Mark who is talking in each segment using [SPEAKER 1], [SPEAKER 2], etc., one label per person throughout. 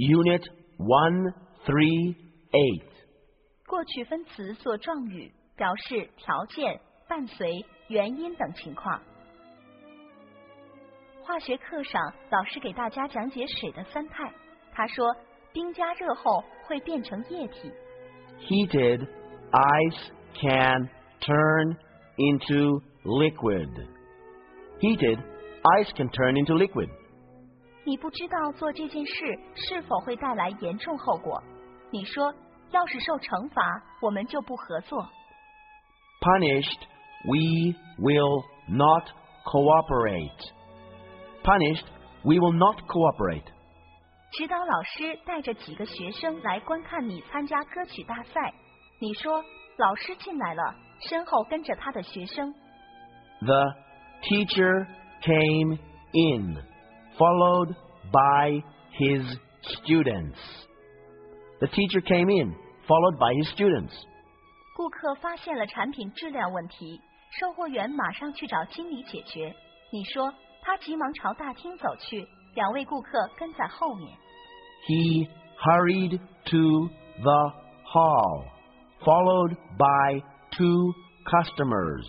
[SPEAKER 1] Unit 138.
[SPEAKER 2] 过去分词做状语，表示条件、伴随、原因等情况。化学课上，老师给大家讲解水的三态。他说，冰加热后会变成液体。
[SPEAKER 1] Heated ice can turn into liquid. Heated ice can turn into liquid.
[SPEAKER 2] 你不知道做这件事是否会带来严重后果。你说，要是受惩罚，我们就不合作。
[SPEAKER 1] Punished, we will not cooperate. Punished, we will not cooperate.
[SPEAKER 2] 指导老师带着几个学生来观看你参加歌曲大赛。你说，老师进来了，身后跟着他的学生。
[SPEAKER 1] The teacher came in, followed by his students. The teacher came in, followed by his students.
[SPEAKER 2] 顾客发现了产品质量问题，售货员马上去找经理解决。你说，他急忙朝大厅走去，两位顾客跟在后面。
[SPEAKER 1] He hurried to the hall, followed by 2 customers.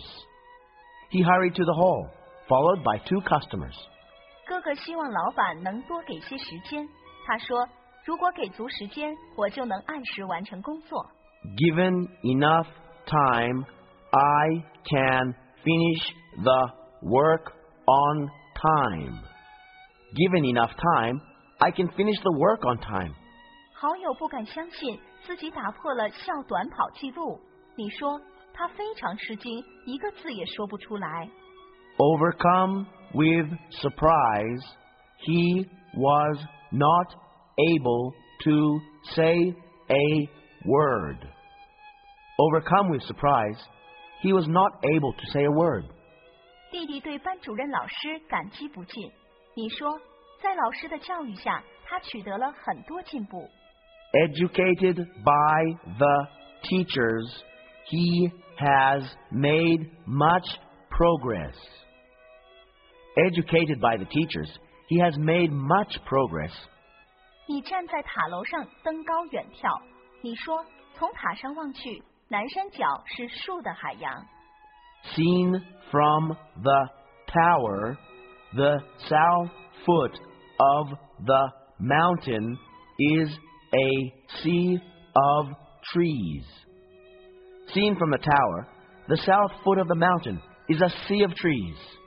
[SPEAKER 1] He hurried to the hall, followed by 2 customers.
[SPEAKER 2] 哥哥希望老板能多给些时间。他说，如果给足时间，我就能按时完成工作。
[SPEAKER 1] Given enough time, I can finish the work on time. Given enough time, I can finish the work on time.
[SPEAKER 2] 好友不敢相信自己打破了校短跑记录。你说，他非常吃惊，一个字也说不出来。
[SPEAKER 1] Overcome with surprise, he was not able to say a word. Overcome with surprise, he was not able to say a word.
[SPEAKER 2] 弟弟对班主任老师感激不尽。你说，在老师的教育下，他取得了很多进步。
[SPEAKER 1] Educated by the teachers, he has made much progress. Educated by the teachers, he has made much progress.
[SPEAKER 2] 你站在塔楼上登高远眺，你说，从塔上望去，南山脚是树的海洋。
[SPEAKER 1] Seen from the tower, the south foot of the mountain is a sea of trees. Seen from the tower, the south foot of the mountain is a sea of trees.